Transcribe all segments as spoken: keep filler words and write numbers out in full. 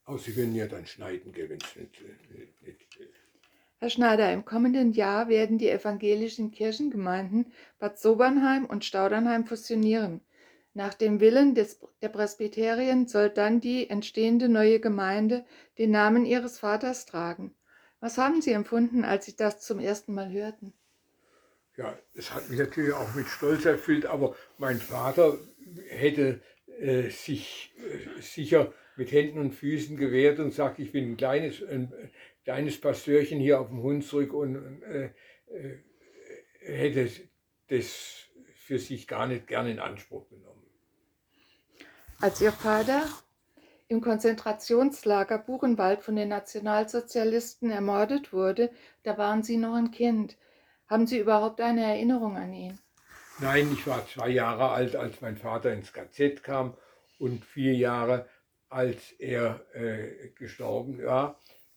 Aber Sie können ja dann schneiden, gell, wenn es nicht, nicht, nicht. Herr Schneider, im kommenden Jahr werden die evangelischen Kirchengemeinden Bad Sobernheim und Staudernheim fusionieren. Nach dem Willen des, der Presbyterien soll dann die entstehende neue Gemeinde den Namen ihres Vaters tragen. Was haben Sie empfunden, als Sie das zum ersten Mal hörten? Ja, es hat mich natürlich auch mit Stolz erfüllt, aber mein Vater hätte äh, sich äh, sicher mit Händen und Füßen gewehrt und sagt, ich bin ein kleines, ein, kleines Pastörchen hier auf dem Hunsrück und äh, äh, hätte das für sich gar nicht gerne in Anspruch genommen. Als Ihr Vater im Konzentrationslager Buchenwald von den Nationalsozialisten ermordet wurde, da waren Sie noch ein Kind. Haben Sie überhaupt eine Erinnerung an ihn? Nein, ich war zwei Jahre alt, als mein Vater ins K Z kam und vier Jahre, als er äh, gestorben war.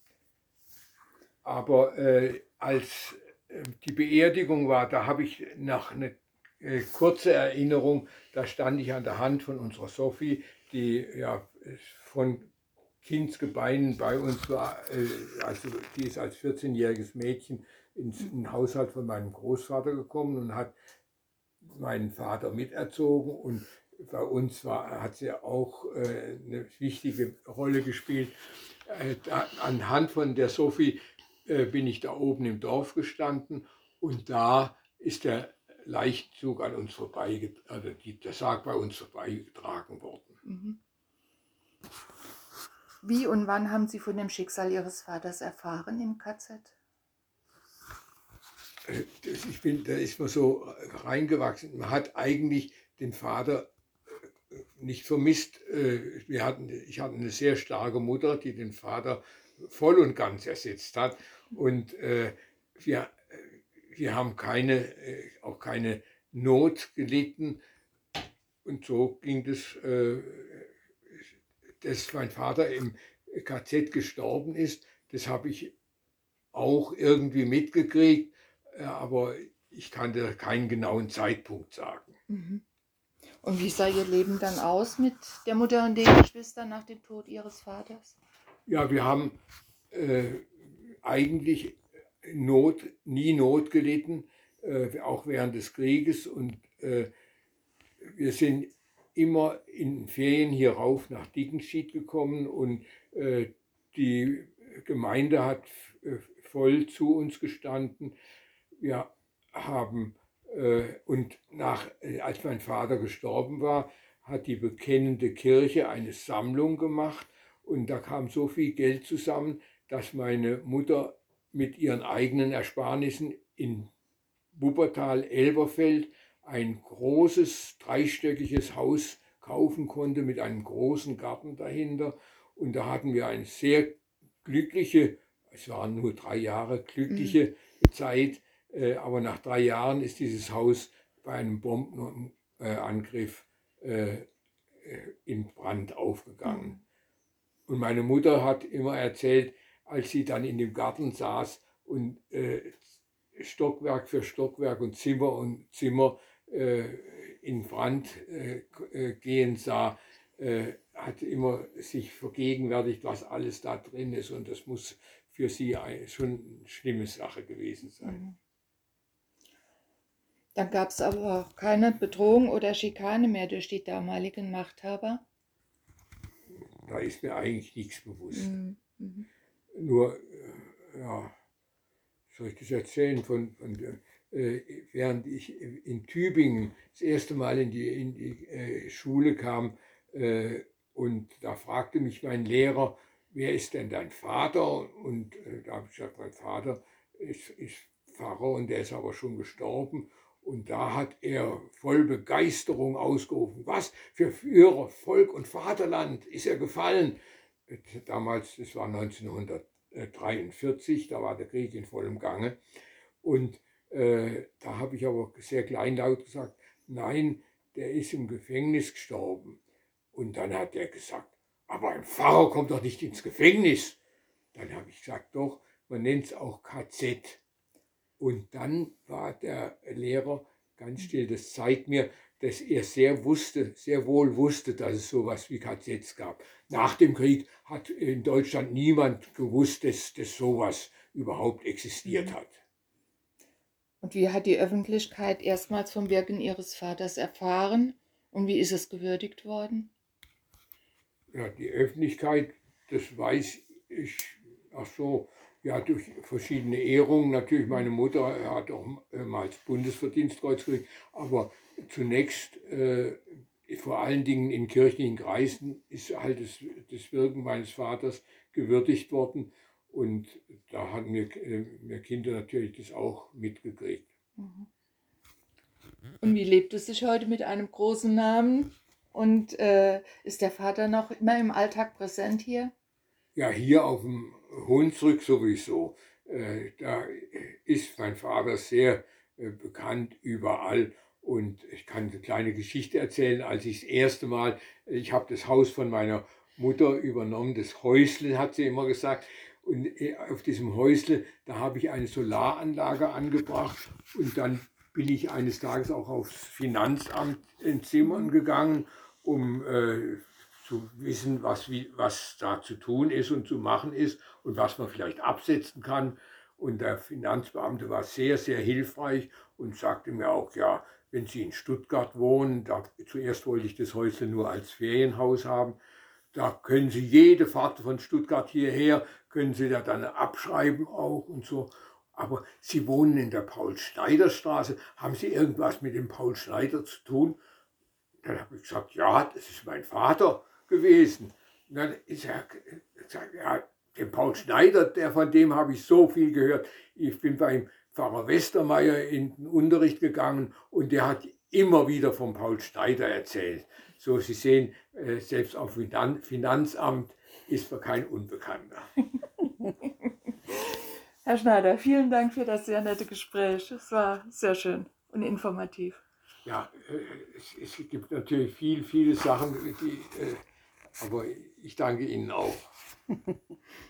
Aber äh, als äh, die Beerdigung war, da habe ich noch eine äh, kurze Erinnerung, da stand ich an der Hand von unserer Sophie, die ja von Kindsgebeinen bei uns war, äh, also die ist als vierzehnjähriges Mädchen ins in den Haushalt von meinem Großvater gekommen und hat meinen Vater miterzogen, und bei uns war, hat sie auch äh, eine wichtige Rolle gespielt. Äh, da, anhand von der Sophie äh, bin ich da oben im Dorf gestanden, und da ist der Leichenzug an uns vorbei, also die, der Sarg bei uns vorbeigetragen worden. Mhm. Wie und wann haben Sie von dem Schicksal Ihres Vaters erfahren im K Z? Das, ich bin, da ist man so reingewachsen. Man hat eigentlich den Vater nicht vermisst. Wir hatten, ich hatte eine sehr starke Mutter, die den Vater voll und ganz ersetzt hat. Und äh, wir, wir haben keine, äh, auch keine Not gelitten. Und so ging das, äh, dass mein Vater im K Z gestorben ist. Das habe ich auch irgendwie mitgekriegt, aber ich kann dir keinen genauen Zeitpunkt sagen. Mhm. Und wie sah Ihr Leben dann aus mit der Mutter und den Geschwistern nach dem Tod Ihres Vaters? Ja, wir haben äh, eigentlich Not, nie Not gelitten, äh, auch während des Krieges. Und äh, wir sind immer in Ferien hier rauf nach Dickenschied gekommen, und äh, die Gemeinde hat äh, voll zu uns gestanden. Wir haben, äh, und nach, äh, als mein Vater gestorben war, hat die bekennende Kirche eine Sammlung gemacht, und da kam so viel Geld zusammen, dass meine Mutter mit ihren eigenen Ersparnissen in Wuppertal-Elberfeld ein großes dreistöckiges Haus kaufen konnte mit einem großen Garten dahinter. Und da hatten wir eine sehr glückliche, es waren nur drei Jahre, glückliche mhm. Zeit. Äh, aber nach drei Jahren ist dieses Haus bei einem Bombenangriff äh, in Brand aufgegangen. Mhm. Und meine Mutter hat immer erzählt, als sie dann in dem Garten saß und äh, Stockwerk für Stockwerk und Zimmer und Zimmer äh, in Brand äh, gehen sah, äh, hat immer sich vergegenwärtigt, was alles da drin ist, und das muss für sie ein, schon eine schlimme Sache gewesen sein. Mhm. Dann gab es aber auch keine Bedrohung oder Schikane mehr durch die damaligen Machthaber? Da ist mir eigentlich nichts bewusst. Mhm. Nur, äh, ja, soll ich das erzählen, von, von äh, während ich in Tübingen das erste Mal in die, in die äh, Schule kam, äh, und da fragte mich mein Lehrer, wer ist denn dein Vater? Und äh, da habe ich gesagt, mein Vater ist, ist Pfarrer, und der ist aber schon gestorben. Und da hat er voll Begeisterung ausgerufen, was für Führer, Volk und Vaterland ist er gefallen. Damals, das war neunzehnhundertdreiundvierzig, da war der Krieg in vollem Gange. Und äh, da habe ich aber sehr kleinlaut gesagt, nein, der ist im Gefängnis gestorben. Und dann hat er gesagt, aber ein Pfarrer kommt doch nicht ins Gefängnis. Dann habe ich gesagt, doch, man nennt es auch K Z. Und dann war der Lehrer ganz still. Das zeigt mir, dass er sehr wusste, sehr wohl wusste, dass es sowas wie K Zs gab. Nach dem Krieg hat in Deutschland niemand gewusst, dass, dass sowas überhaupt existiert Mhm. hat. Und wie hat die Öffentlichkeit erstmals vom Wirken Ihres Vaters erfahren und wie ist es gewürdigt worden? Ja, die Öffentlichkeit, das weiß ich, ach so, ja, durch verschiedene Ehrungen. Natürlich, meine Mutter hat auch äh, mal das Bundesverdienstkreuz gekriegt, aber zunächst, äh, vor allen Dingen in kirchlichen Kreisen, ist halt das, das Wirken meines Vaters gewürdigt worden. Und da hatten wir, äh, wir Kinder natürlich das auch mitgekriegt. Mhm. Und wie lebt es sich heute mit einem großen Namen? Und äh, ist der Vater noch immer im Alltag präsent hier? Ja, hier auf dem Hunsrück sowieso. Äh, da ist mein Vater sehr äh, bekannt überall. Und ich kann eine kleine Geschichte erzählen, als ich das erste Mal, ich habe das Haus von meiner Mutter übernommen, das Häusle, hat sie immer gesagt. Und äh, auf diesem Häusle, da habe ich eine Solaranlage angebracht. Und dann bin ich eines Tages auch aufs Finanzamt in Zimmern gegangen, um äh, zu wissen, was, wie, was da zu tun ist und zu machen ist und was man vielleicht absetzen kann. Und der Finanzbeamte war sehr, sehr hilfreich und sagte mir auch, ja, wenn Sie in Stuttgart wohnen, da, zuerst wollte ich das Häusle nur als Ferienhaus haben, da können Sie jede Fahrt von Stuttgart hierher, können Sie da dann abschreiben auch und so. Aber Sie wohnen in der Paul-Schneider-Straße, haben Sie irgendwas mit dem Paul Schneider zu tun? Dann habe ich gesagt, ja, das ist mein Vater gewesen. Und dann ist er gesagt, ja, den Paul Schneider, der, von dem habe ich so viel gehört. Ich bin beim Pfarrer Westermeier in den Unterricht gegangen und der hat immer wieder vom Paul Schneider erzählt. So, Sie sehen, äh, selbst auf Finan Finanzamt ist man kein Unbekannter. Herr Schneider, vielen Dank für das sehr nette Gespräch. Es war sehr schön und informativ. Ja, äh, es, es gibt natürlich viel, viele Sachen, die, äh, aber ich danke Ihnen auch.